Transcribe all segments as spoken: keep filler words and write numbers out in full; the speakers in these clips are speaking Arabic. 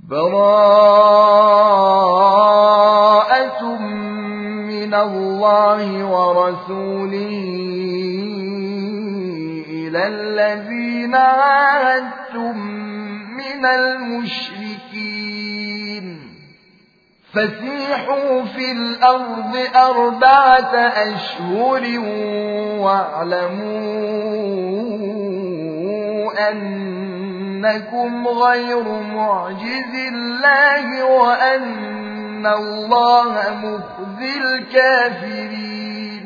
براءة من الله ورسوله إلى الذين عاهدتم من المشركين فسيحوا في الأرض أربعة أشهر واعلموا أنكم غير معجز الله وأن الله مخزي الكافرين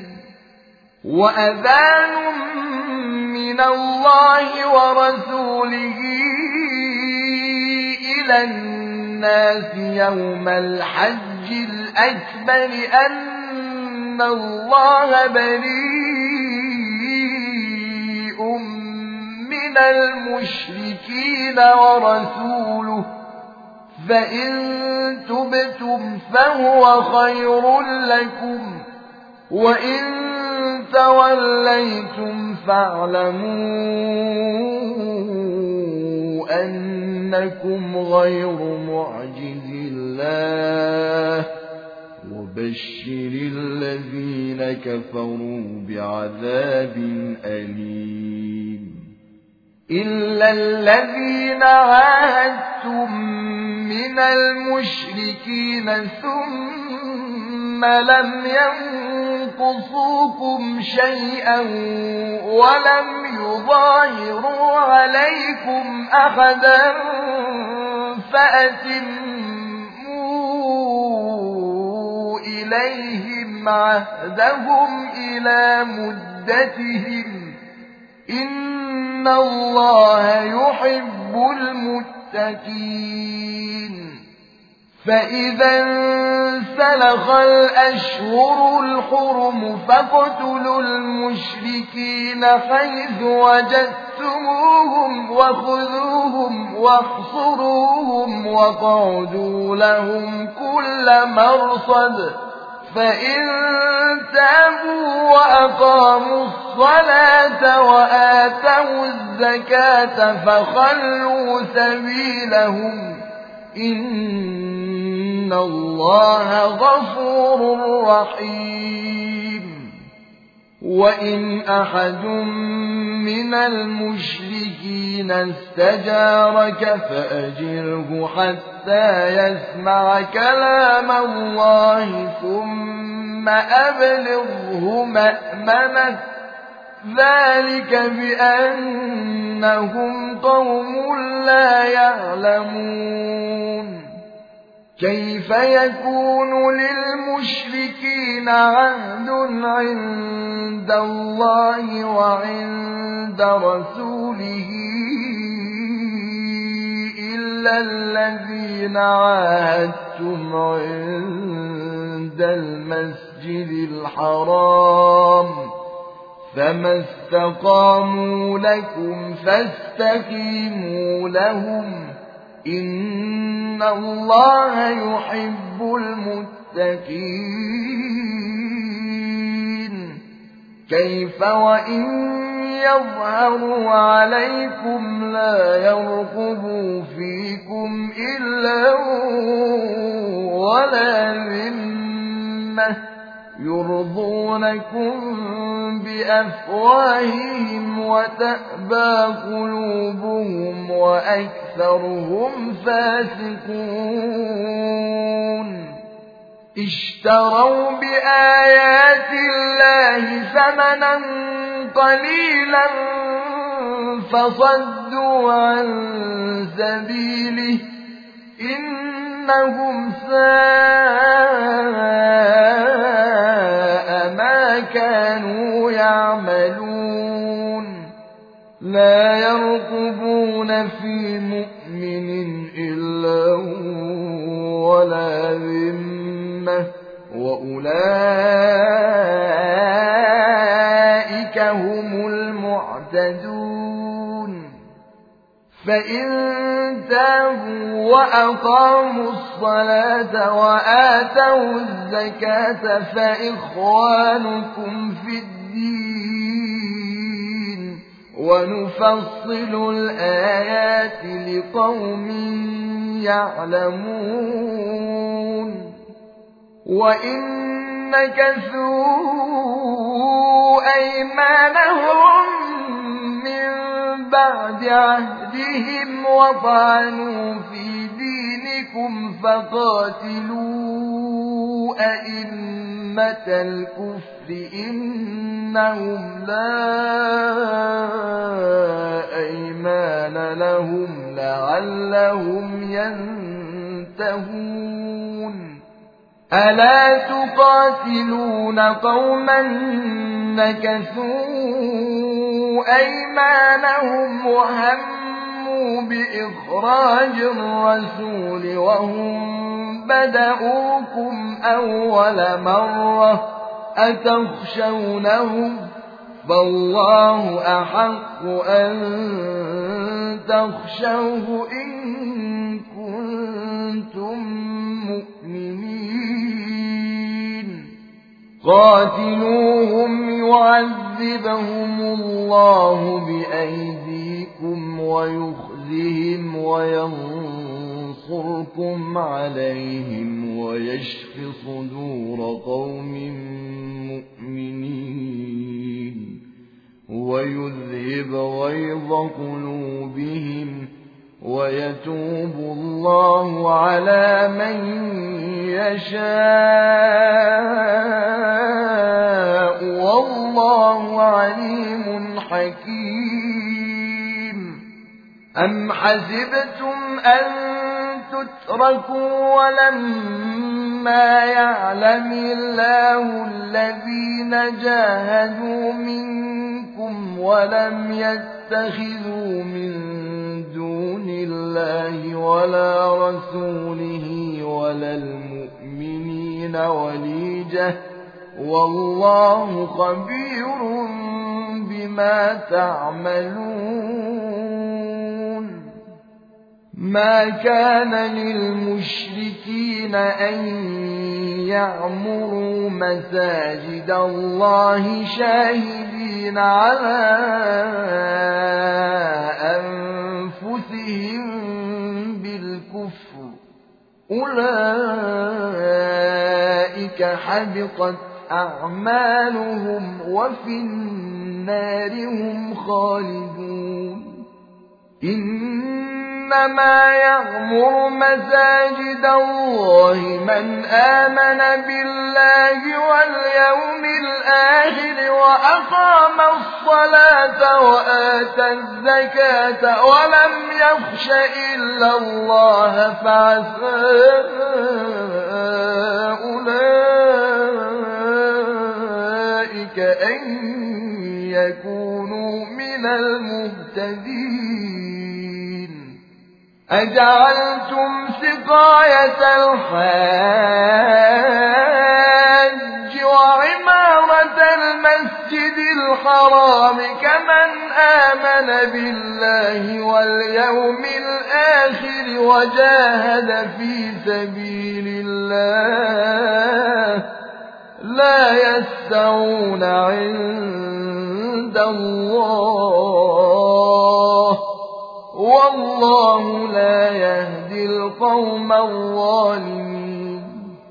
وأذان من الله ورسوله إلى الناس يوم الحج الأكبر أن الله بريء من المشركين ورسوله فإن تبتم فهو خير لكم وإن توليتم فاعلموا أنكم غير معجز الله وبشر الذين كفروا بعذاب أليم إلا الذين عاهدتم من المشركين ثم لم ينقصوكم شيئا ولم يظاهروا عليكم أحدا فأتموا إليهم عهدهم إلى مدتهم إن الله يحب المتقين فإذا انسلخ الأشهر الحرم فاقتلوا المشركين حيث وجدتموهم وخذوهم واحصروهم واقعدوا لهم كل مرصد فإن تابوا وأقاموا الصلاة وآتوا الزكاة فخلوا سبيلهم إن الله غفور رحيم وإن أحد من المشركين استجارك فأجره حتى يسمع كلام الله ثم أبلغه مأمنه ذلك بأنهم قوم لا يعلمون كيف يكون للمشركين عهد عند الله وعند رسوله إلا الذين عاهدتم عند المسجد الحرام فما استقاموا لكم فاستقيموا لهم إن الله يحب المتقين كيف وإن يظهروا عليكم لا يرقبوا فيكم إلا ولا ذمة يرضونكم بأفواههم وتأبى قلوبهم وأكثرهم فاسقون اشتروا بآيات الله ثمنا قليلا فصدوا عن سبيله إنهم ساء ما كانوا يعملون لا يرقبون في مؤمن إلا ولا ذمة وأولئك هم المعتدون فإن تابوا وأقاموا الصلاة وآتوا الزكاة فإخوانكم في الدين ونفصل الآيات لقوم يعلمون وإن نكثوا أيمانهم من بعد عهدهم وطعنوا في دينكم فقاتلوا أئمة الكفر إنهم لا أيمان لهم لعلهم ينتهون ألا تقاتلون قوما نكثوا أيمانهم وهموا بإخراج الرسول وهم بدؤوكم أول مرة أتخشونهم فالله أحق أن تخشوه إن كنتم مؤمنين قاتلوهم يعذبهم الله بأيديكم ويخزهم وينصركم عليهم ويشف صدور قوم مؤمنين ويذهب غيظ قلوبهم ويتوب الله على من يشاء والله عليم حكيم أم حسبتم أن تتركوا ولما يعلم الله الذين جاهدوا منكم ولم يتخذوا من دون الله ولا رسوله ولا المؤمنين وليجة والله خبير بما تعملون ما كان للمشركين أن يعمروا مساجد الله شاهدين على أنفسهم بالكفر أولئك حبطت أعمالهم وفي النار هم خالدون إنما يعمر مساجد الله من آمن بالله واليوم الآخر وأقام الصلاة وآتى الزكاة ولم يخش إلا الله فعسى أولئك أن يكونوا من المهتدين أجعلتم سقاية الحاج وعمارة المسجد الحرام كمن آمن بالله واليوم الآخر وجاهد في سبيل الله لا يستوون عند الله والله لا يهدي القوم الظالمين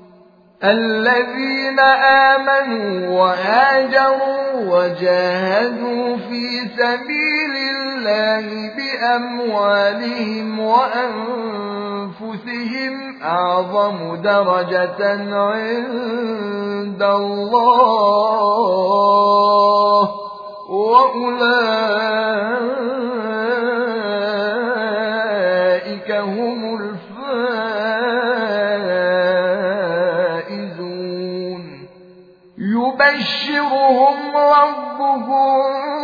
الذين آمنوا وهاجروا وجاهدوا في سبيل الله بأموالهم وأنفسهم أعظم درجة عند الله وأولئك هم الفائزون يبشرهم ربهم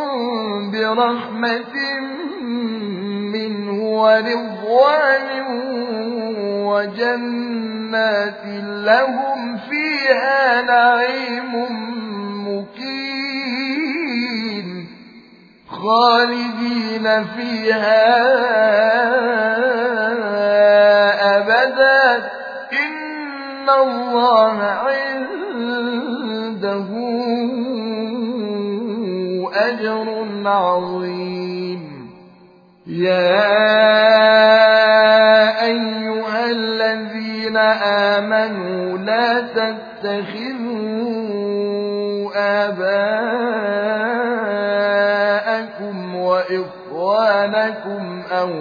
برحمة منه ورضوان وجنات لهم فيها نعيم مقيم خالدين فيها أبدا إن الله عنده أجر عظيم يا أيها الذين آمنوا لا تتخذوا آباءكم وإخوانكم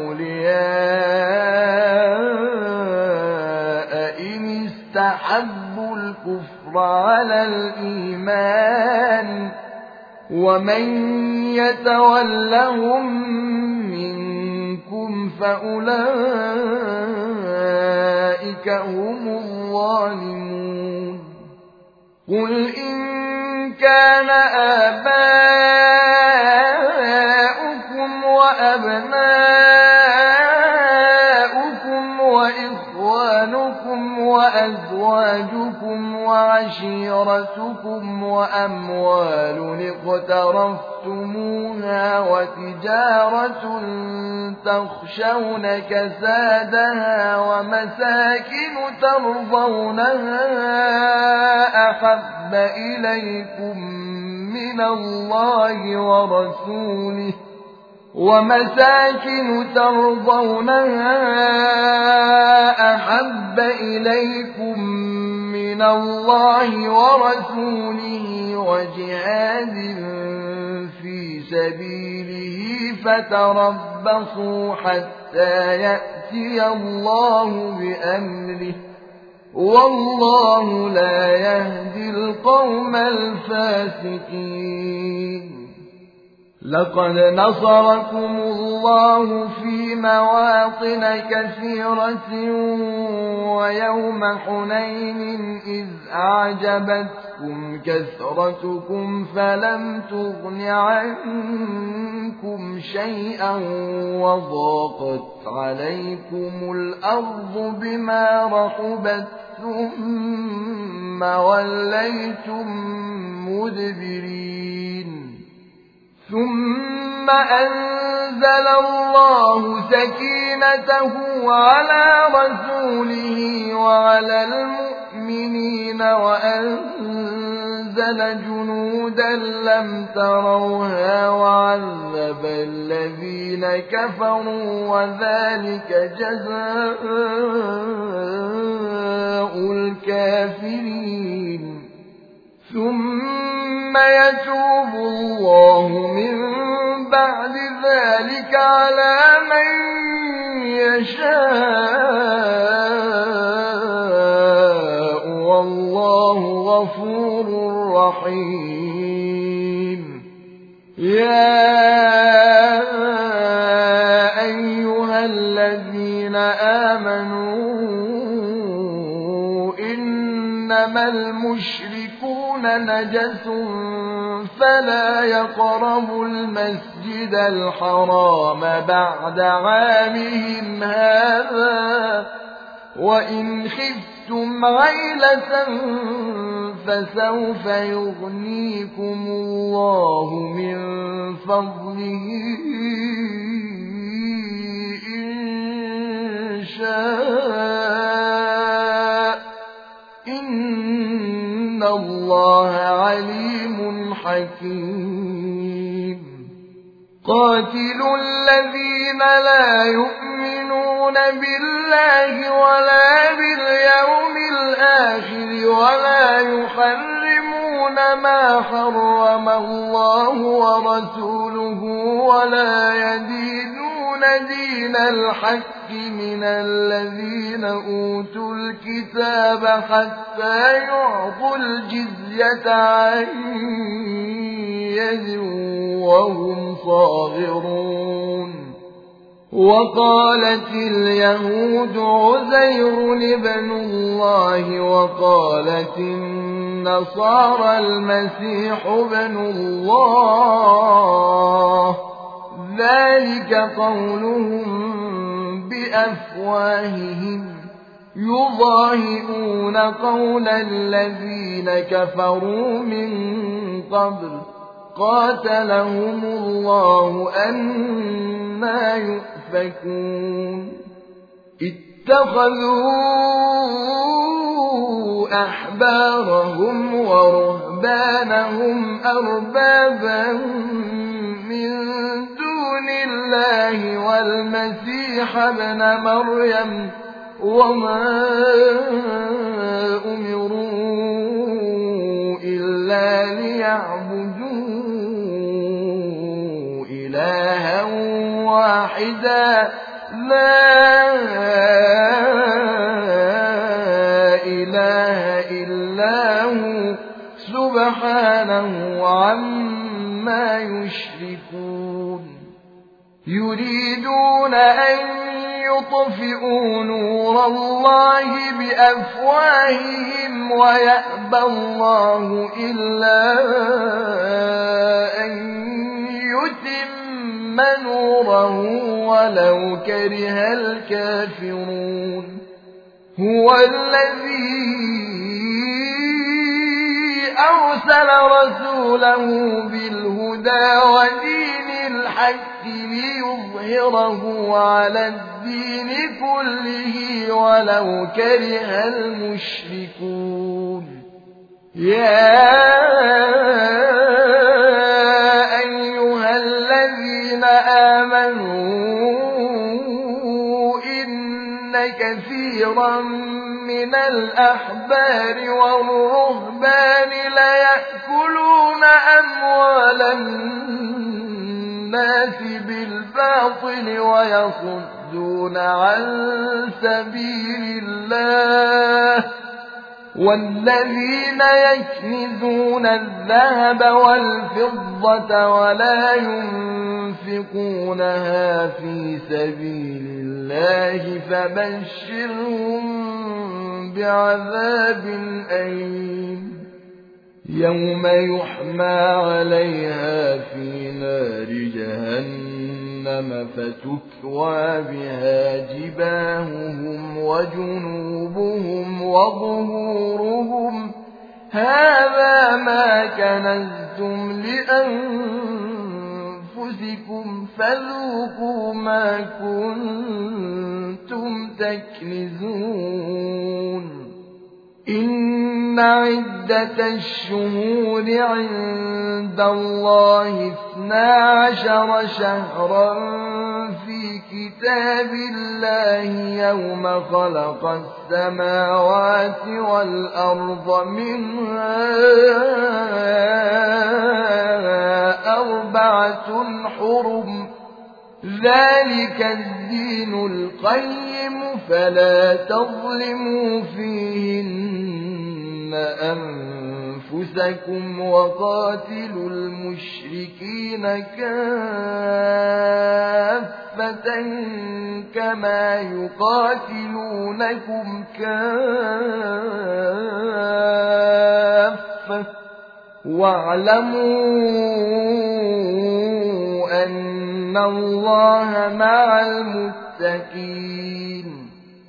أولياء إن استحبوا الكفر على الإيمان ومن يتولهم منكم فأولئك هم الظالمون قل إن كان آباؤكم وأبناؤكم وإخوانكم وأزواجكم وعشيرتكم وأموال اقترفتموها وتجارة تخشون كسادها ومساكن ترضونها أحب إليكم من الله ورسوله ومساكن ترضونها أحب إليكم من الله ورسوله وجهاد في سبيله فتربصوا حتى يأتي الله بأمره والله لا يهدي القوم الفاسقين لقد نصركم الله في مواطن كثيرة ويوم حنين إذ أعجبتكم كثرتكم فلم تغن عنكم شيئا وضاقت عليكم الأرض بما رحبت ثم وليتم مدبرين ثم أنزل الله سكينته على رسوله وعلى المؤمنين وأنزل جنودا لم تروها وعذب الذين كفروا وذلك جزاء الكافرين ثم يتوب الله من بعد ذلك على من يشاء والله غفور رحيم يا أيها الذين آمنوا إنما المشركون نجس فلا يقربوا المسجد الحرام بعد عامهم هذا وإن خفتم عيلة فسوف يغنيكم الله من فضله إن شاء إن الله عليم حكيم قاتلوا الذين لا يؤمنون بالله ولا باليوم الآخر ولا يحرمون ما حرم الله ورسوله ولا يدينون دين الحق من الذين أوتوا الكتاب حتى يعطوا الجزية عن يد وهم صاغرون وقالت اليهود عزير ابن الله وقالت النصارى المسيح ابن الله ذلك قولهم بأفواههم يضاهئون قول الذين كفروا من قبل قاتلهم الله أنى يؤفكون اتخذوا أحبارهم ورهبانهم أربابا من دون الله والمسيح ابن مريم وما أمروا إلا ليعبدوا إلها واحدا لا إله إلا هو سبحانه عما يشركون يريدون أن يطفئوا نور الله بأفواههم ويأبى الله إلا أن يتم نوره ولو كره الكافرون هو الذي أرسل رسوله بالهدى ودين الحق ليظهره على الدين كله ولو كره المشركون يا أيها الذين آمنوا إن كثيرا من الأحبار والرهبان ليأكلون أموال الناس بالباطل ويصدون عن سبيل الله والذين يكنزون الذهب والفضة ولا ينفقونها في سبيل الله فبشرهم بعذاب أليم يوم يحمى عليها في نار جهنم فتكوى بها جباههم وجنوبهم وظهورهم هذا ما كنزتم لأنفسكم فذوقوا ما كنتم تكنزون إن عدة الشهور عند الله اثنا عشر شهرا في كتاب الله يوم خلق السماوات والأرض منها أربعة حرم ذلك الدين القيم فلا تظلموا فيهن أنفسكم وقاتلوا المشركين كافة كما يقاتلونكم كافة واعلموا أن الله مع المتقين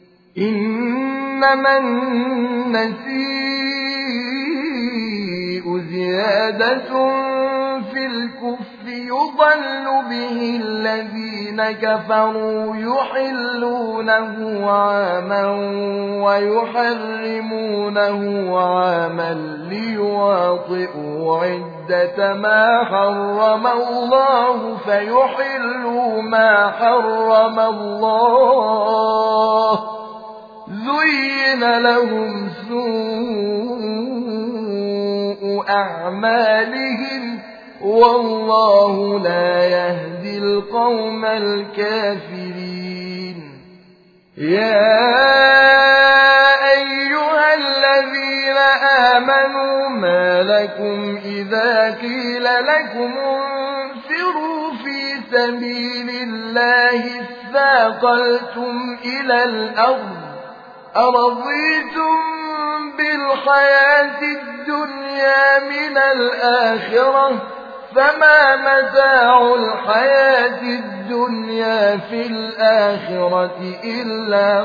إنما النسيء زيادة في الكفر يضل به الذين كفروا يحلونه عاما ويحرمونه عاما ليواطئوا عدة ما حرم الله فيحلوا ما حرم الله زين لهم سوء أعمالهم والله لا يهدي القوم الكافرين يا أيها الذين آمنوا ما لكم إذا قيل لكم انفروا في سبيل الله اثاقلتم إلى الأرض أرضيتم بالحياة الدنيا من الآخرة فما متاع الحياة الدنيا في الآخرة إلا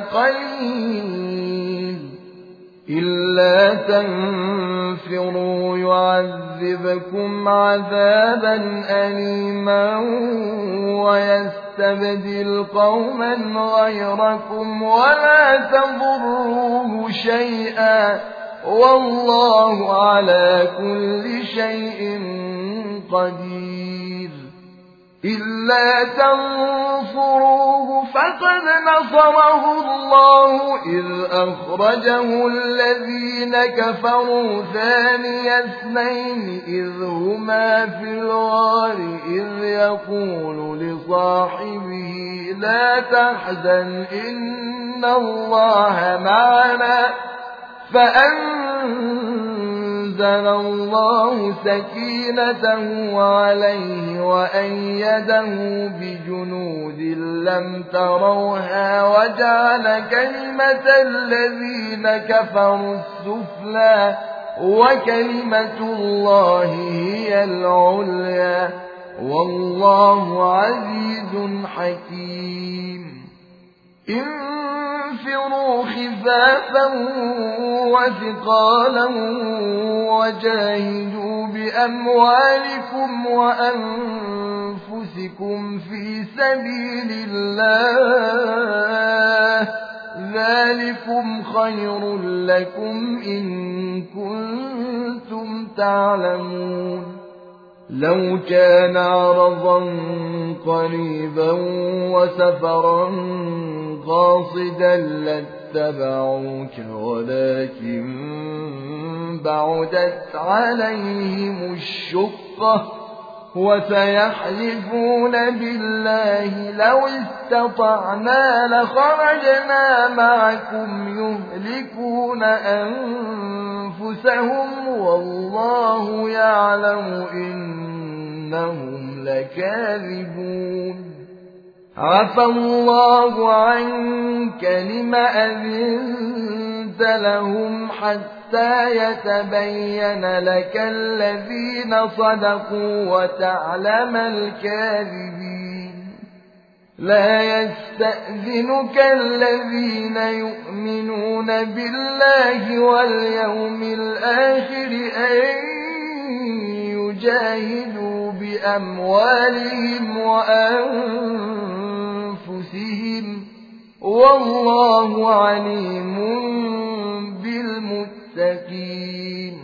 قليل إلا تنفروا يعذبكم عذابا أليما ويستبدل قوما غيركم ولا تضروه شيئا والله على كل شيء قدير إلا تنصروه فقد نصره الله إذ أخرجه الذين كفروا ثاني اثنين إذ هما في الغار إذ يقول لصاحبه لا تحزن إن الله معنا فأنزل الله سكينته عليه وأيده بجنود لم تروها وجعل كلمة الذين كفروا السفلى وكلمة الله هي العليا والله عزيز حكيم. انفروا خفافا وثقالا وجاهدوا بأموالكم وأنفسكم في سبيل الله ذلكم خير لكم إن كنتم تعلمون. لو كان عرضا قريبا وسفرا قاصدا لاتبعوك ولكن بعدت عليهم الشقة وسيحلفون بالله لو استطعنا لخرجنا معكم يهلكون أنفسهم والله يعلم إنهم لكاذبون. عفى الله عنك لم أذنت لهم حتى يتبين لك الذين صدقوا وتعلم الكاذبين. لا يستأذنك الذين يؤمنون بالله واليوم الآخر أن يجاهدوا بأموالهم وأنفسهم والله عليم بالمتقين.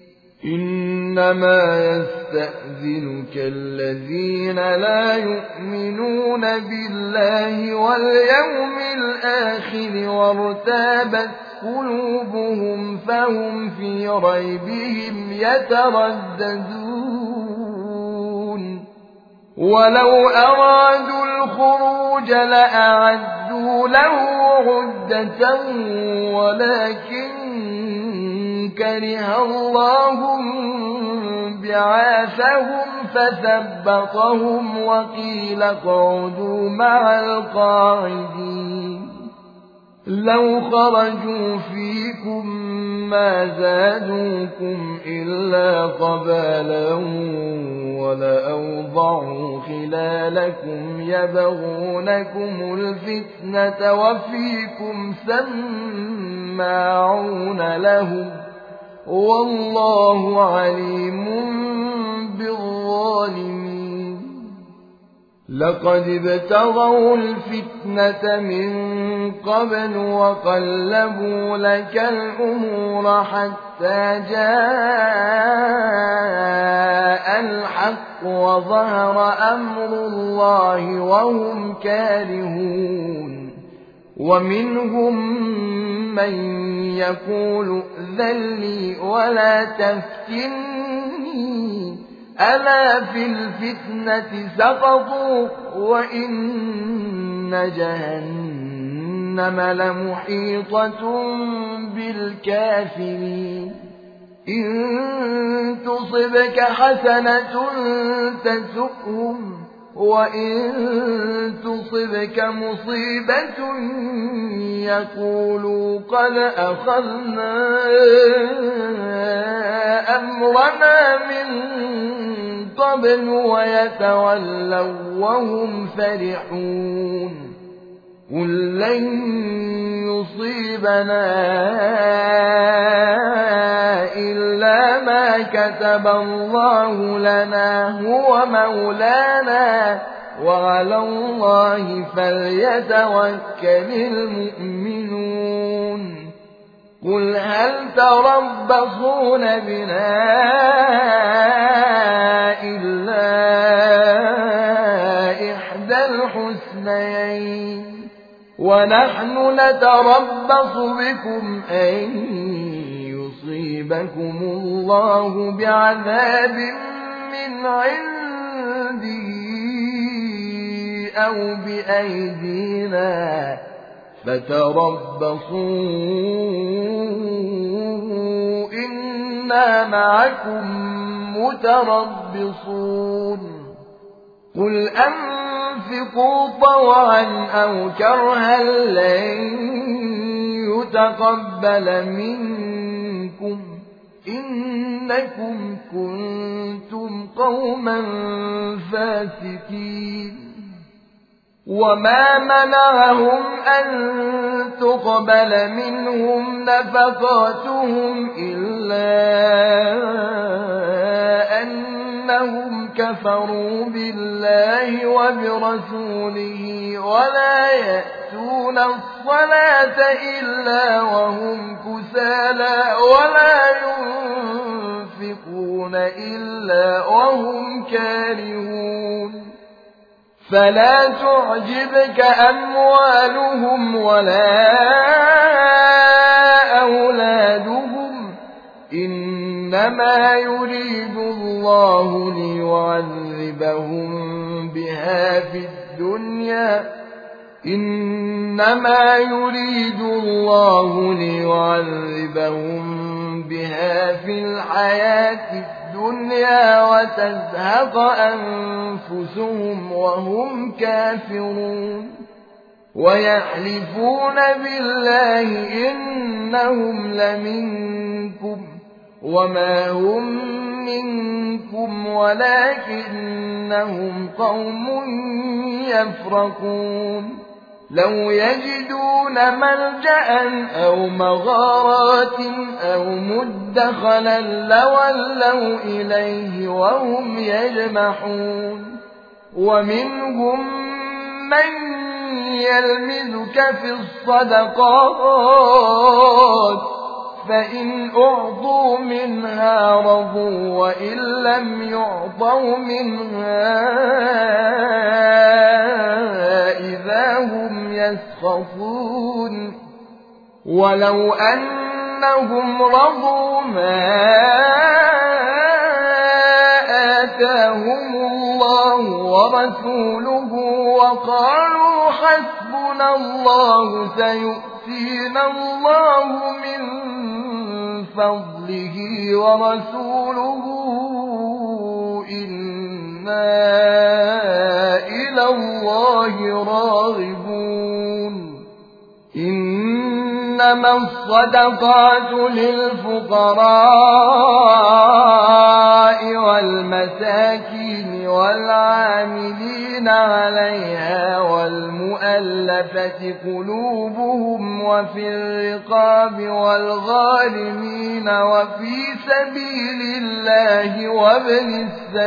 إنما يستأذنك الذين لا يؤمنون بالله واليوم الآخر وارتابت قلوبهم فهم في ريبهم يترددون. ولو أرادوا الخروج لأعدوا له عدة ولكن كره الله بعاثهم فثبطهم وقيل اقعدوا مع القاعدين. لو خرجوا فيكم ما زادوكم إلا قبالا ولأوضعوا خلالكم يبغونكم الفتنة وفيكم سماعون لهم والله عليم بالظالمين. لقد ابتغوا الفتنة من قبل وقلبوا لك الأمور حتى جاء الحق وظهر أمر الله وهم كارهون. ومنهم من يقول ائذن لي ولا تفتني ألا في الفتنة سقطوا وإن جهنم لمحيطة بالكافرين. إن تصبك حسنة تسؤهم وإن تصبك مصيبة يقولوا قد أخذنا أمرنا من قبل ويتولوا وهم فرحون. قل لن يصيبنا إلا ما كتب الله لنا هو مولانا وعلى الله فليتوكل المؤمنون. قل هل تربصون بنا إلا ونحن نتربص بكم أن يصيبكم الله بعذاب من عنده أو بأيدينا فتربصوا إنا معكم متربصون قل أنفقوا طوعا أو كرها لن يتقبل منكم إنكم كنتم قوما فاسقين وما منعهم أن تقبل منهم نفقاتهم إلا أنهم كفروا بالله وبرسوله ولا يأتون الصلاة إلا وهم كسالى ولا ينفقون إلا وهم كارهون فلا تعجبك أموالهم ولا أولادهم إنما يريد الله ليعذبهم بها في الدنيا إنما يريد الله ليعذبهم بها في الحياة الدنيا وتزهق أنفسهم وهم كافرون ويحلفون بالله إنهم لمنكم وما هم منكم ولكنهم قوم يفرقون لو يجدون ملجأ أو مغارات أو مدخلا لولوا إليه وهم يجمحون ومنهم من يلمزك في الصدقات فإن أعطوا منها رضوا وإن لم يعطوا منها إذا هم يسخطون ولو أنهم رضوا ما آتاهم الله ورسوله وقالوا حسبنا الله سيؤتينا الله من فضله ورسوله إنا إلى الله راغبون إنما الصدقات للفقراء والمساكين والعاملين عليها والمؤلفة قلوبهم وفي الرقاب والغارمين وفي سبيل الله وابن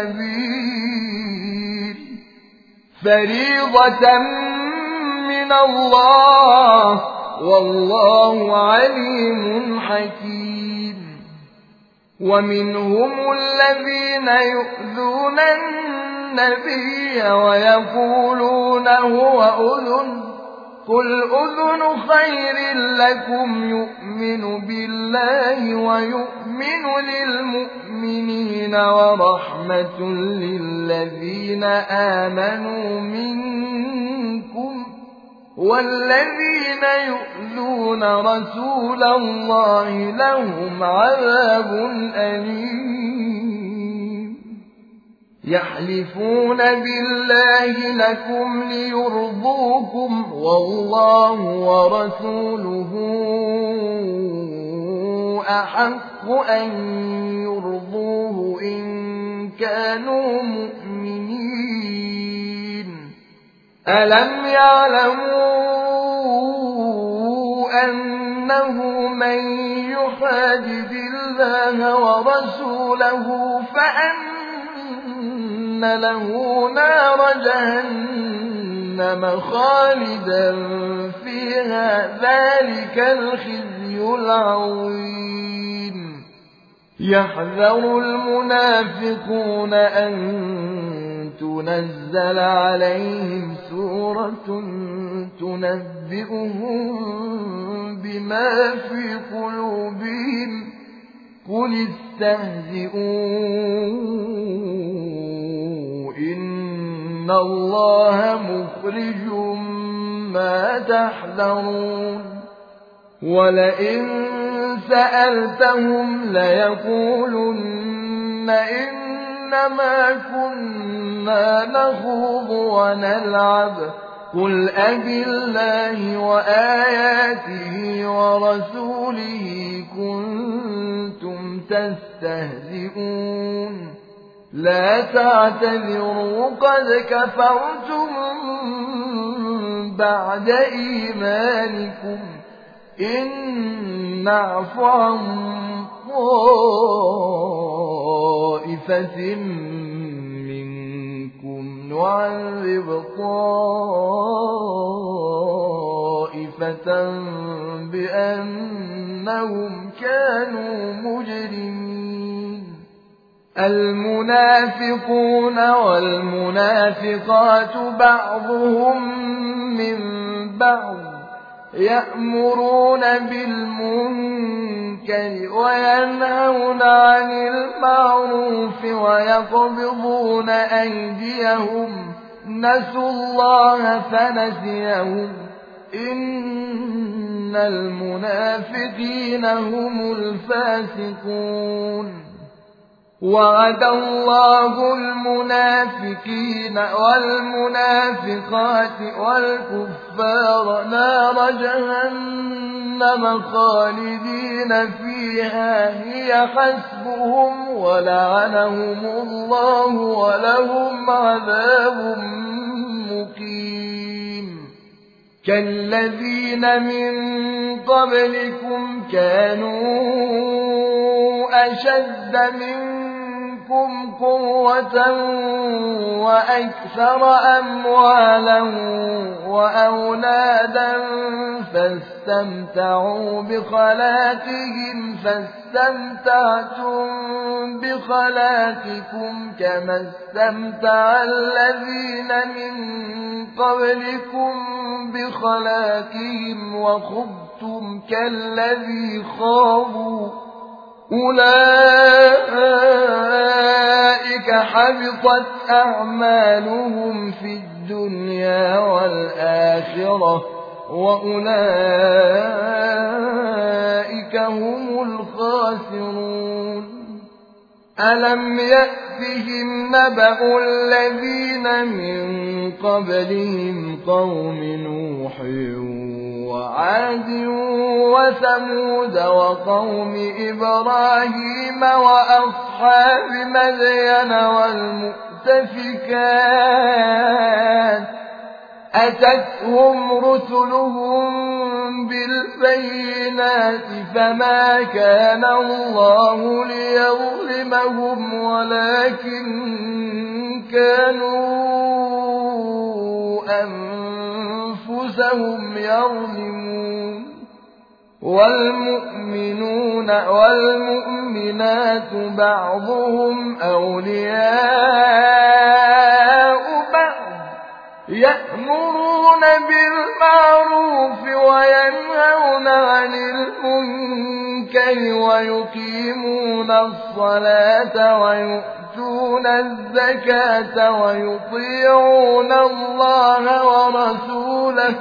السبيل فريضة من الله والله عليم حكيم ومنهم الذين يؤذون النبي ويقولون هو أذن قل أذن خير لكم يؤمن بالله ويؤمن للمؤمنين ورحمة للذين آمنوا منكم والذين يؤذون رسول الله لهم عذاب أليم يحلفون بالله لكم ليرضوكم والله ورسوله أحق أن يرضوه إن كانوا مؤمنين ألم يعلموا أنه من يحادد الله ورسوله فأن له نار جهنم خالدا فيها ذلك الخزي العظيم يحذر المنافقون أن تنزل عليهم سورة تنبئهم بما في قلوبهم قل استهزئوا إن الله مخرج ما تحذرون ولئن سألتهم ليقولن إنما كنا نخوض ونلعب قل أبالله وآياته ورسوله كنتم تستهزئون لا تعتذروا قد كفرتم بعد إيمانكم إن نعف عن طائفة منكم نعذب طائفة بأنهم كانوا مجرمين المنافقون والمنافقات بعضهم من بعض يأمرون بالمنكر وينهون عن المعروف ويقبضون أيديهم نسوا الله فنسيهم إن المنافقين هم الفاسقون وعد الله المنافقين والمنافقات والكفار نار جهنم خالدين فيها هي حسبهم ولعنهم الله ولهم عذاب مقيم كالذين من قبلكم كانوا أشد منكم قوة وأكثر أموالا وأولادا فاستمتعوا بخلاقهم فاستمتعتم بخلاقكم كما استمتع الذين من قبلكم بخلاقهم وخضتم كالذي خاضوا أولئك حبطت أعمالهم في الدنيا والآخرة وأولئك هم الخاسرون ألم يأتهم نبأ الذين من قبلهم قوم نوح وعاد وثمود وقوم إبراهيم وأصحاب مدين والمؤتفكات أتتهم رسلهم بالبينات فما كان الله ليظلمهم ولكن كانوا أنفسهم يظلمون والمؤمنون والمؤمنات بعضهم أولياء بعض يأمرون بالمعروف وينهون عن المنكر ويقيمون الصلاة ويؤتون الزكاة ويطيعون الله ورسوله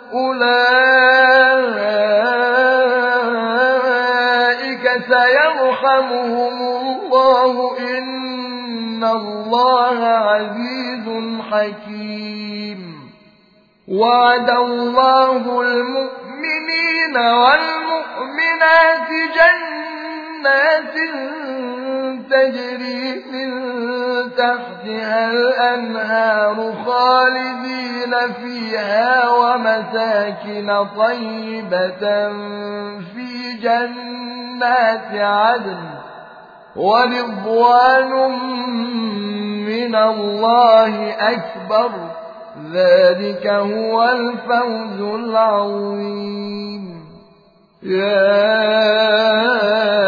أولئك سيرحمهم الله إن الله عزيز حكيم وعد الله المؤمنين والمؤمنات جنات تجري من تحتها الأنهار خالدين فيها ومساكن طيبة في جنات عدن ورضوان من الله أكبر ذلك هو الفوز العظيم يا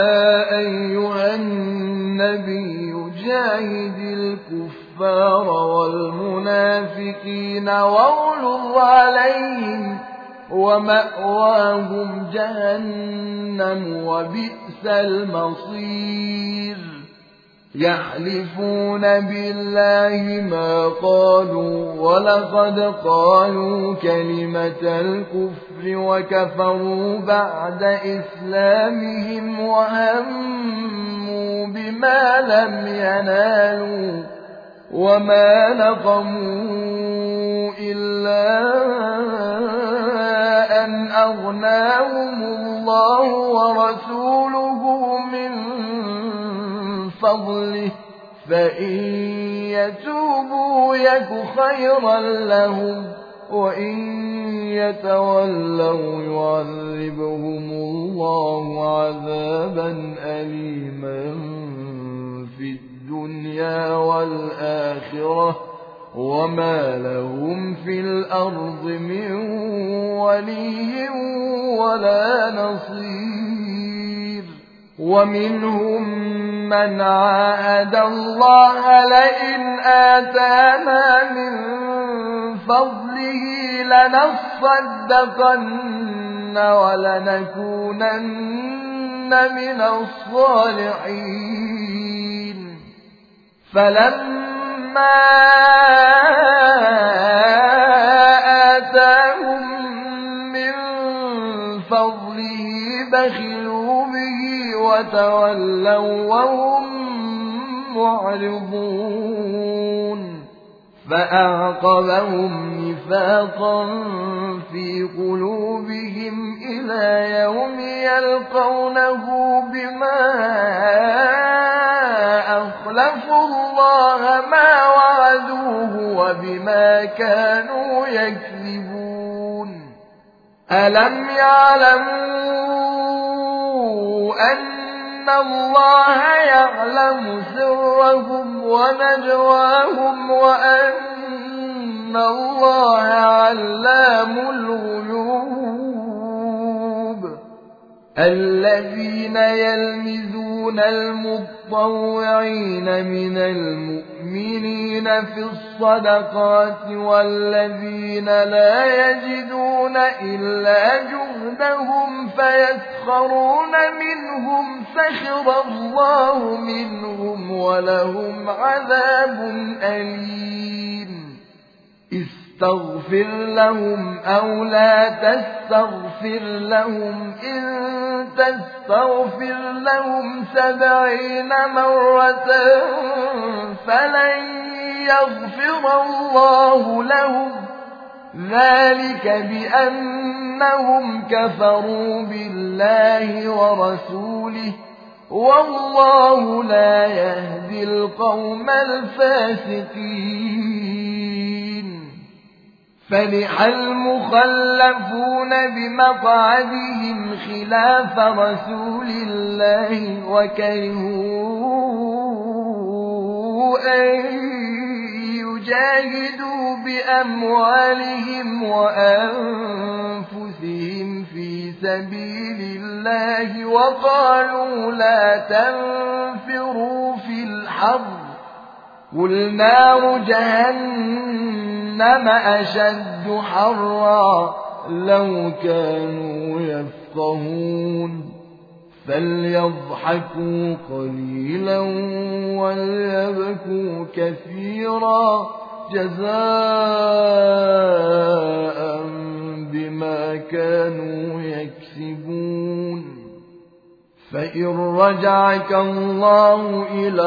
أيها النبي جاهد الكفار الكافرين واغلظ عليهم ومأواهم جهنم وبئس المصير يحلفون بالله ما قالوا ولقد قالوا كلمة الكفر وكفروا بعد إسلامهم وهموا بما لم ينالوا وما نقموا إلا أن أغناهم الله ورسوله من فضله فإن يتوبوا يك خيرا لهم وإن يتولوا يعذبهم الله عذابا أليما في الدنيا والآخرة وما لهم في الأرض من ولي ولا نصير ومنهم من عاهد الله لئن آتانا من فضله لنصدقن ولنكونن من الصالحين فلما آتاهم من فضله بخلوا به وتولوا وهم معرضون فأعقبهم نفاقا في قلوبهم إلى يوم يلقونه بما أخلفوا الله ما وعدوه وبما كانوا يكذبون ألم يعلموا أن الله يعلم سرهم ونجواهم وأن الله علام الغيوب الذين يلمزون المطوعين من المؤمنين في الصدقات والذين لا يجدون إلا جهدهم فيسخرون منهم سخر الله منهم ولهم عذاب أليم استغفر لهم أو لا تستغفر لهم إن تستغفر لهم سبعين مرة فلن يغفر الله لهم ذلك بأنهم كفروا بالله ورسوله والله لا يهدي القوم الفاسقين فرح المخلفون بمقعدهم خلاف رسول الله وكرهوا أن يجاهدوا بأموالهم وأنفسهم في سبيل الله وقالوا لا تنفروا في الحر قل نار جهنم أشد حرا لو كانوا يفقهون فليضحكوا قليلا وليبكوا كثيرا جزاء بما كانوا يكسبون فإن رجعك الله إلى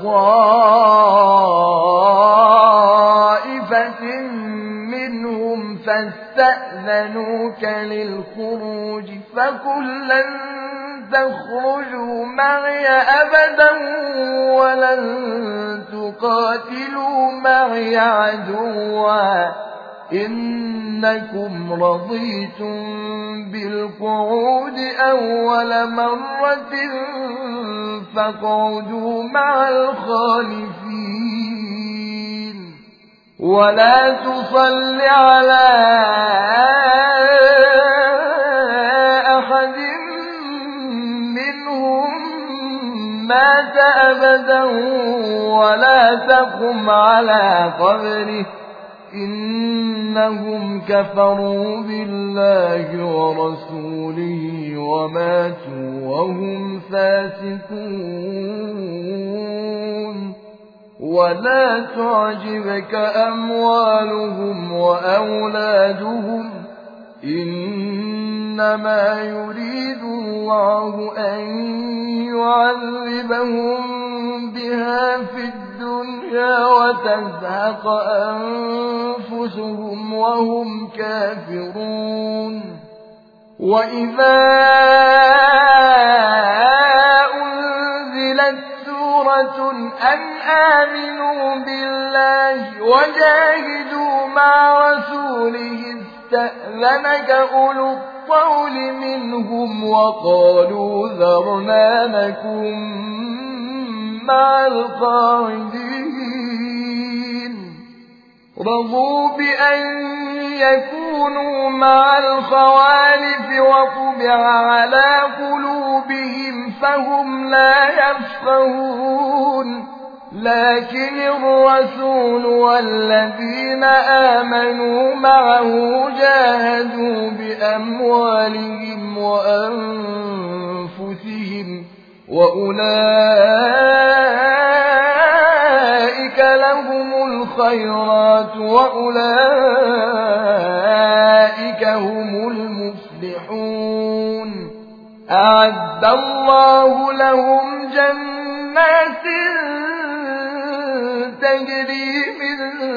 طائفة منهم فاستأذنوك للخروج فقل لن تخرجوا معي أبدا ولن تقاتلوا معي عدوا إنكم رضيتم بالقعود أول مرة فاقعدوا مع الخالفين ولا تصل على أحد منهم مات أبدا ولا تقم على قبره إنهم كفروا بالله ورسوله وماتوا وهم فاسقون ولا تعجبك أموالهم وأولادهم إنما يريد الله أن يعذبهم بها في الدنيا وتزهق أنفسهم وهم كافرون وإذا أنزلت سورة أن آمنوا بالله وجاهدوا مع رسوله استأذنك أولو الطول منهم وقالوا ذرنا نكن مع القاعدين رضوا بأن يكونوا مع الخوالف وطبع على قلوبهم فهم لا يفقهون لكن الرسول والذين آمنوا معه جاهدوا بأموالهم وأنفسهم وأولئك لهم الخيرات وأولئك هم المفلحون أعد الله لهم جنات تجري من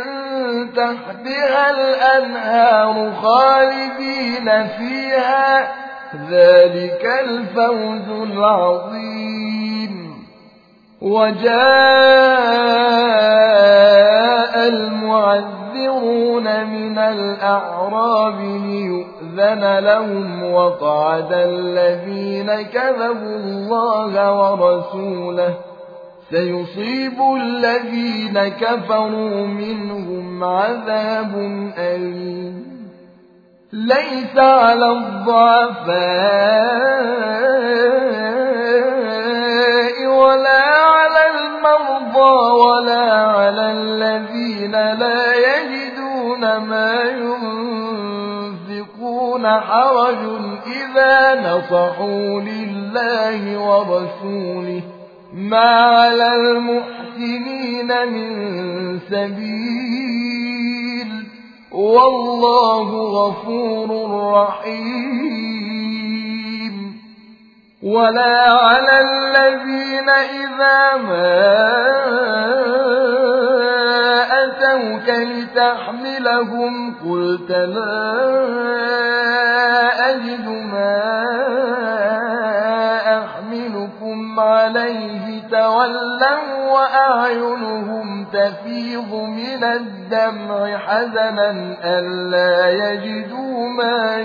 تحتها الأنهار خالدين فيها ذلك الفوز العظيم وجاء المعذرون من الأعراب ليؤذن لهم وقعد الذين كذبوا الله ورسوله سيصيب الذين كفروا منهم عذاب أليم ليس على الضعفاء ولا على المرضى ولا على الذين لا يجدون ما ينفقون حرج إذا نصحوا لله ورسوله ما على المحسنين من سبيل والله غفور رحيم ولا على الذين إذا ما أتوك لتحملهم قلت لا أجد ما أحملكم عليه تولوا وأعينهم تفيض من الدمع حزنا ألا يجدوا ما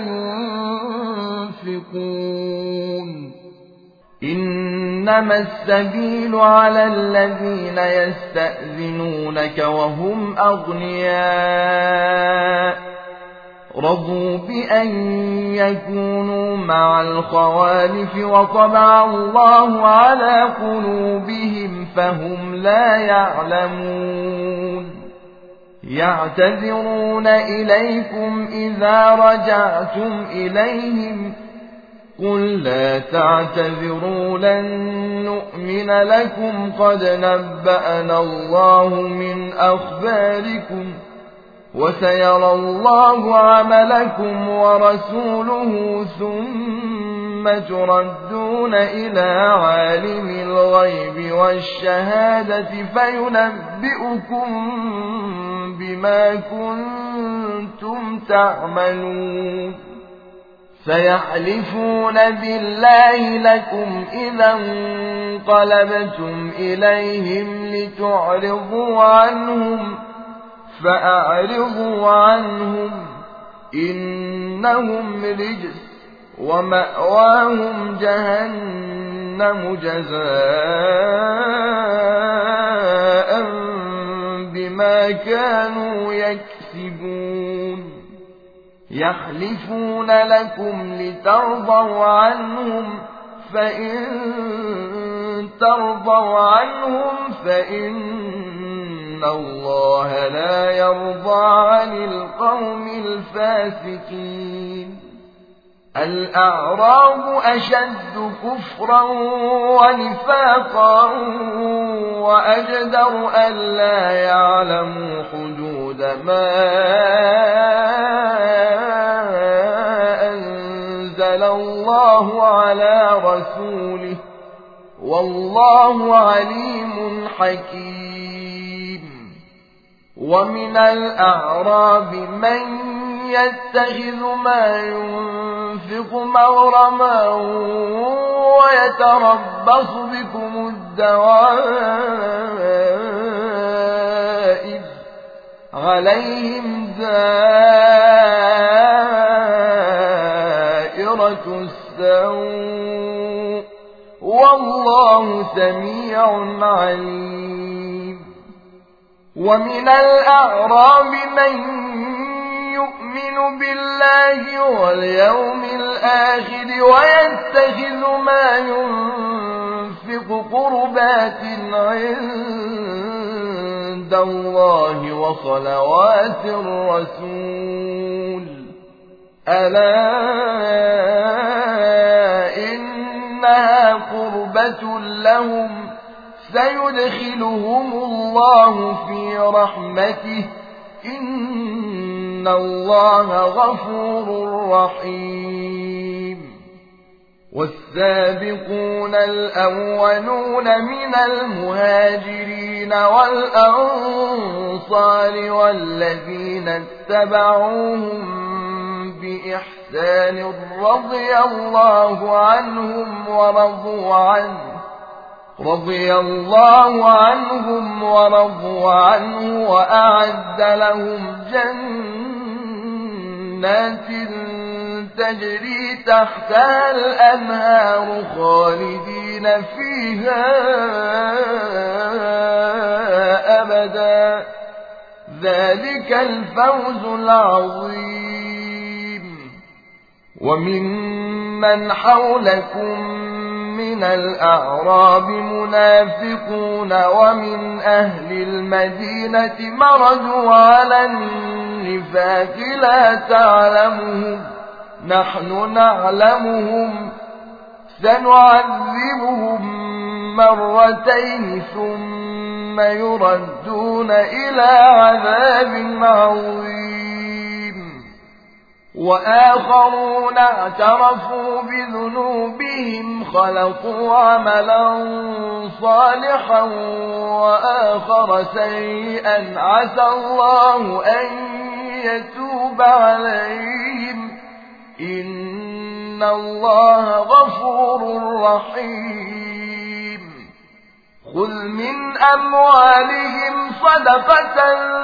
ينفقون إنما السبيل على الذين يستأذنونك وهم أغنياء رضوا بأن يكونوا مع الخوالف وطبع الله على قلوبهم فهم لا يعلمون يعتذرون إليكم إذا رجعتم إليهم قل لا تعتذروا لن نؤمن لكم قد نبأنا الله من أخباركم وسيرى الله عملكم ورسوله ثم تردون إلى عالم الغيب والشهادة فينبئكم بما كنتم تعملون سيحلفون بالله لكم إذا انقلبتم إليهم لتعرضوا عنهم فأعرضوا عنهم إنهم رجس ومأواهم جهنم جزاء بما كانوا يكسبون يحلفون لكم لترضوا عنهم فإن ترضوا عنهم فإن إن الله لا يرضى عن القوم الفاسقين. الأعراب أشد كفرا ونفاقا وأجدر ألا يعلموا حدود ما أنزل الله على رسوله والله عليم حكيم. ومن الأعراب من يتخذ ما ينفق مغرما ويتربص بكم الدوائر عليهم دائرة السوء والله سميع عليم. ومن الأعراب من يؤمن بالله واليوم الآخر ويتخذ ما ينفق قربات عند الله وصلوات الرسول ألا إنها قربة لهم سيدخلهم الله في رحمته إن الله غفور رحيم. والسابقون الأولون من المهاجرين والأنصار والذين اتبعوهم بإحسان رضي الله عنهم ورضوا عنه رضي الله عنهم ورضوا عنه وأعد لهم جنات تجري تحتها الأنهار خالدين فيها أبدا ذلك الفوز العظيم. وممن حولكم من الأعراب منافقون ومن أهل المدينة مرجوا على النفاق لا تعلمهم نحن نعلمهم سنعذبهم مرتين ثم يردون إلى عذاب عظيم. وآخرون اعترفوا بذنوبهم خلقوا عملا صالحا وآخر سيئا عسى الله أن يتوب عليهم إن الله غفور رحيم. خذ من أموالهم صدقة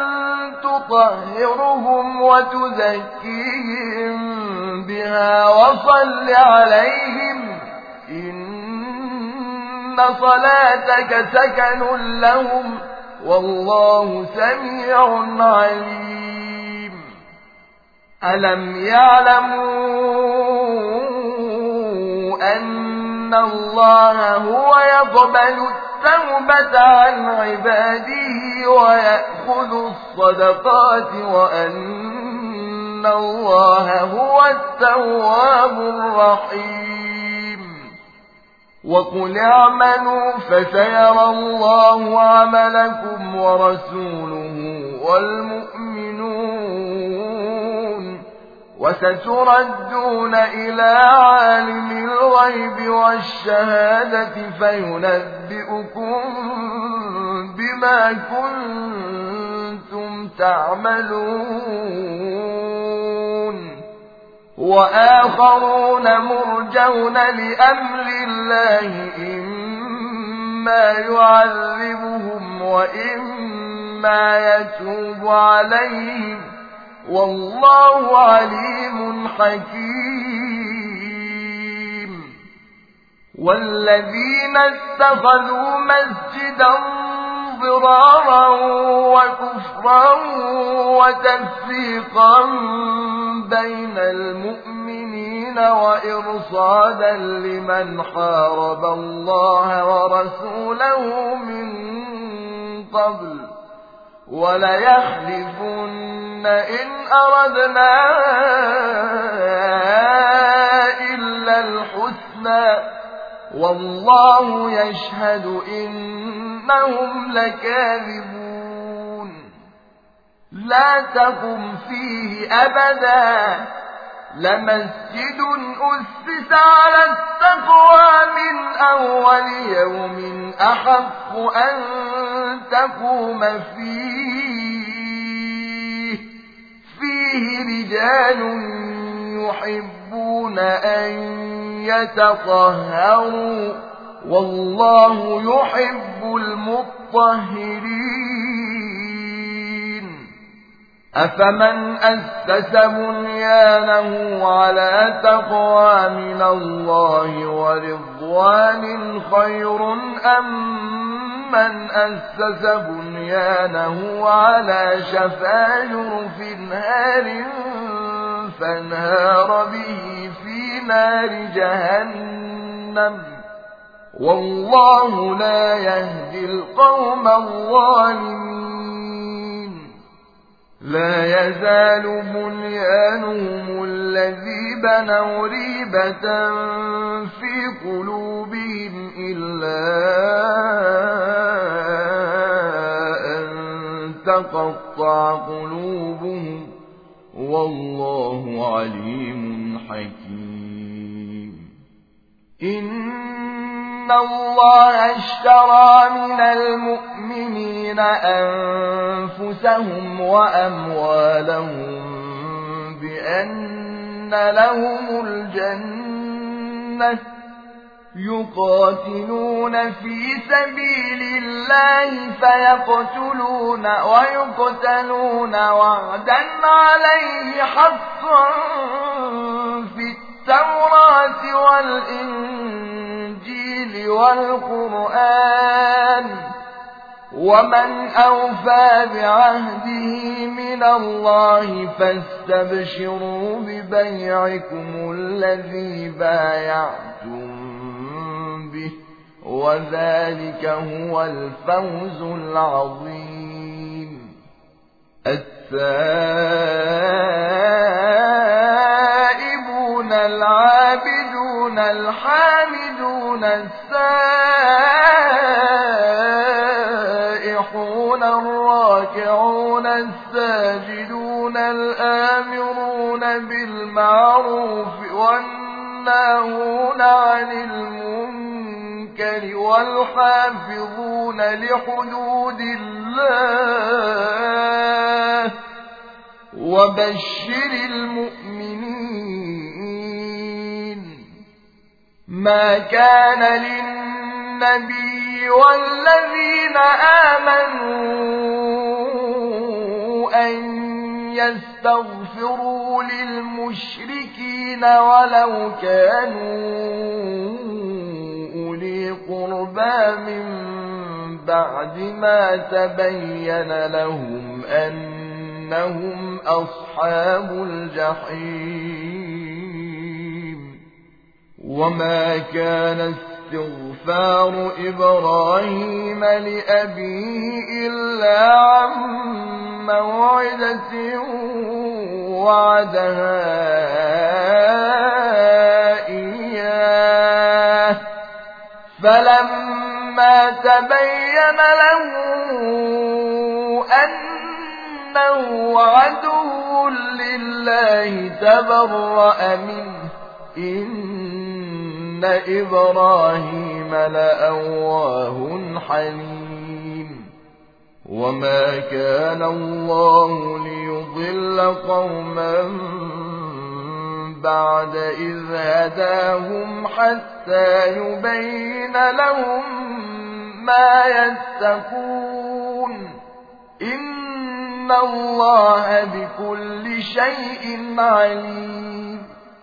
تطهرهم وتزكيهم بها وصل عليهم إن صلاتك سكن لهم والله سميع عليم. ألم يعلموا أن الله هو يقبل التوبة عن عباده ويأخذ الصدقات وأن الله هو التواب الرحيم. وقل اعملوا فسيرى الله عملكم ورسوله والمؤمنون وستردون إلى عالم الغيب والشهادة فينبئكم بما كنتم تعملون. وآخرون مرجون لأمر الله إما يعذبهم وإما يتوب عليهم والله عليم حكيم. والذين اتخذوا مسجدا ضرارا وكفرا وتفريقا بين المؤمنين وإرصادا لمن حارب الله ورسوله من قبل وليحلفن إن أردنا إلا الحسنى والله يشهد إنهم لكاذبون لا تقم فيه أبدا لمسجد أسس على التقوى من أول يوم أحق أن تقوم فيه فيه رجال يحبون أن يتطهروا والله يحب المطهرين أفمن أسس بنيانه على تقوى من الله ورضوان خير أم من أسس بنيانه على شفا جرف هار فانهار به في نار جهنم والله لا يهدي القوم الظالمين لا يزال بنيانهم الذي بنوا ريبة في قلوبهم إلا أن تقطع قلوبهم والله عليم حكيم إن الله اشترى من المؤمنين أنفسهم وأموالهم بأن لهم الجنة يقاتلون في سبيل الله فيقتلون ويقتلون وعدا عليه حقا في التوراة والإنجيل والقرآن ومن أوفى بعهده من الله فاستبشروا ببيعكم الذي بايعتم به وذلك هو الفوز العظيم التائبون العابدون الحامدون السائحون الراكعون الساجدون الآمرون بالمعروف والناهون عن المنكر والحافظون لحدود الله وبشر المؤمنين ما كان للنبي والذين آمنوا أن يستغفروا للمشركين ولو كانوا أولي قربى من بعد ما تبين لهم أنهم أصحاب الجحيم وما كان استغفار إبراهيم لأبيه إلا عن موعدة وعدها إياه فلما تبين له أنه عدو لله تبرأ منه إن إبراهيم لأواه حليم وما كان الله ليضل قوما بعد إذ هداهم حتى يبين لهم ما يتقون إن الله بكل شيء عليم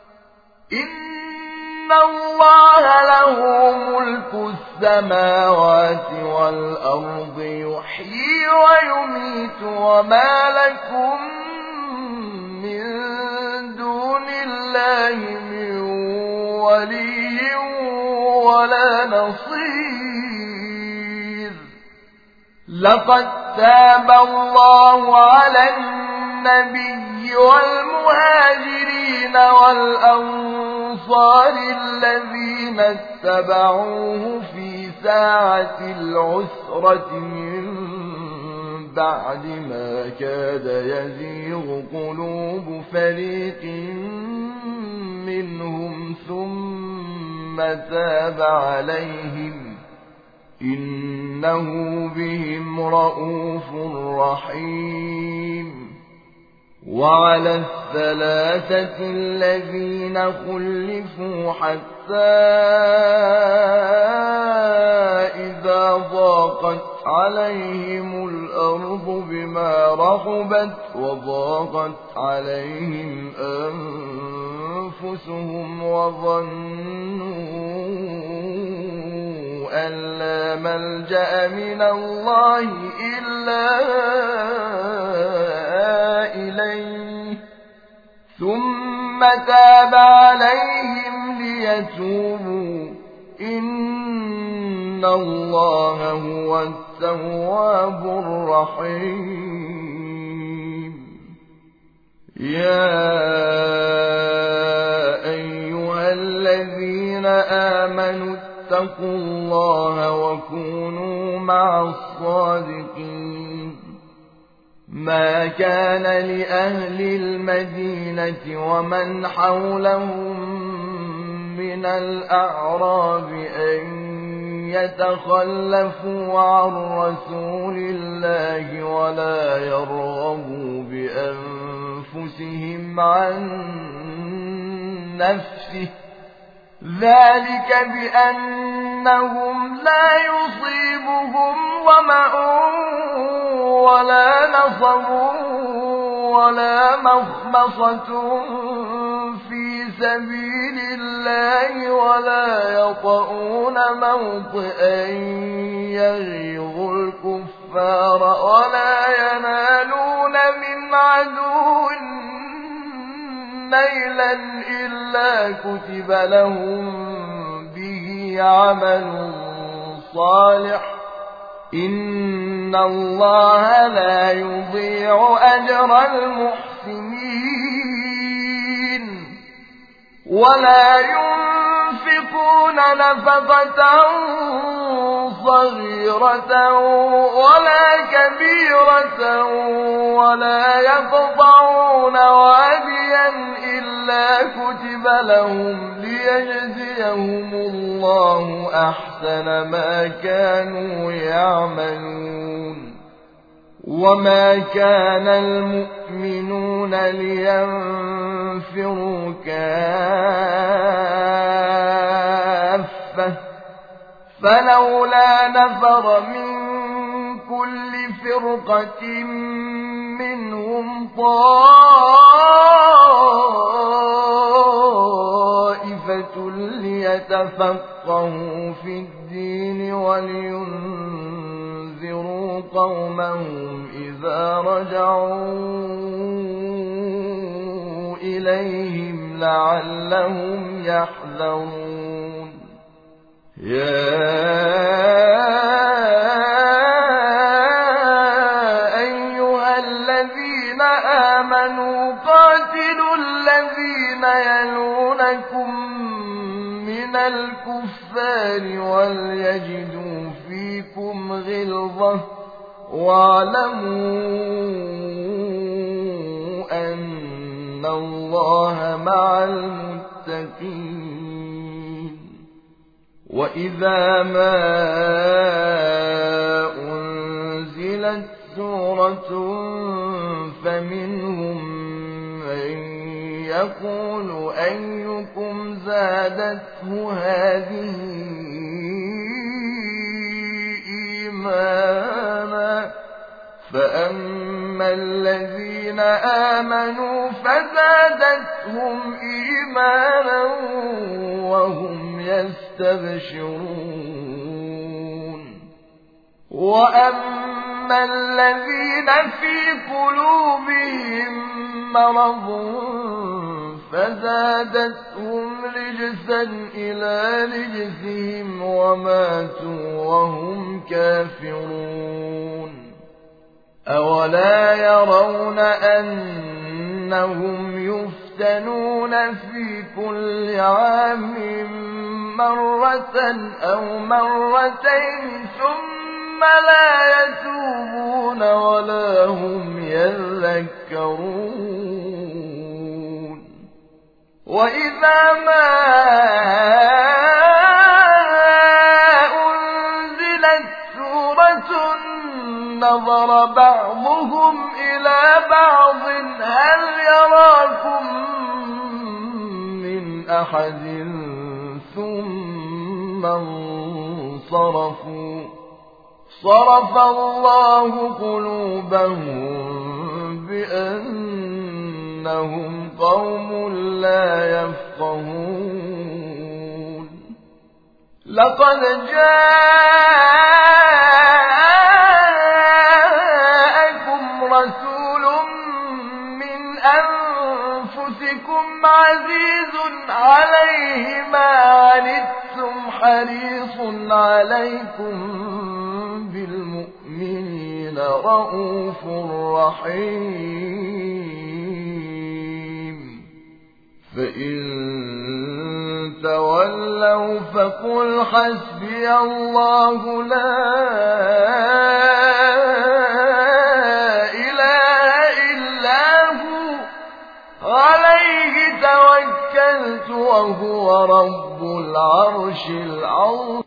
إن الله له ملك السماوات والأرض يحيي ويميت وما لكم من دون الله من ولي ولا نصير لقد تاب الله على النبي والمهاجرين والأنصار الذين اتبعوه في ساعة العسرة من بعد ما كاد يزيغ قلوب فريق منهم ثم تاب عليهم إنه بهم رءوف رحيم. وعلى الثلاثة الذين خلفوا حتى إذا ضاقت عليهم الأرض بما رحبت وضاقت عليهم أنفسهم وظنوا أن لا ملجأ من الله إلا إليه ثم تاب عليهم ليتوبوا إن الله هو التواب الرحيم. يا أيها الذين آمنوا اتقوا الله وكونوا مع الصادقين. ما كان لأهل المدينة ومن حولهم من الأعراب أن يتخلفوا عن رسول الله ولا يرغبوا بأنفسهم عن نفسه ذلك بأنهم لا يصيبهم ظمأ ولا نصب ولا مخمصة في سبيل الله ولا يطؤون موطئا يغيظ الكفار ولا ينالون من عدو نيلا إلا كتب لهم به عمل صالح إن الله لا يضيع أجر المحسنين. ولا ينفقون نفقة صغيرة ولا كبيرة ولا يقطعون واديا إلا كتب لهم ليجزيهم الله أحسن ما كانوا يعملون. وما كان المؤمنون لينفروا كافة فلولا نفر من كل فرقة منهم طائفة ليتفقهوا في الدين ولينذروا قومهم إذا رجعوا إليهم لعلهم يحذرون. يا أيها الذين آمنوا قاتلوا الذين يلونكم من الكفار وليجدوا فيكم غلظة واعلموا أن الله مع المتقين. وإذا ما أنزلت سورة فمنهم من يقول أيكم زادته هذه إيمانا فأما الذين آمنوا فزادتهم إيمانا وهم يستبشرون. وأما الذين في قلوبهم مرض فزادتهم رجسا إلى رجسهم وماتوا وهم كافرون. أولا يرون أنهم يفتنون في كل عام مرة أو مرتين ثم لا يتوبون ولا هم يذكرون وإذا ما أنزلت سورة نظر بعضهم إلى بعض هل يراكم من أحد ثم انصرفوا صرف الله قلوبهم بأنهم قوم لا يفقهون لقد جاءكم رسول من أنفسكم عزيز عليه ما عنتم حريص عليكم بالمؤمنين رءوف رحيم فإن تولوا فقل حسبي الله لا إله إلا هو عليه توكلت وهو رب العرش العظيم.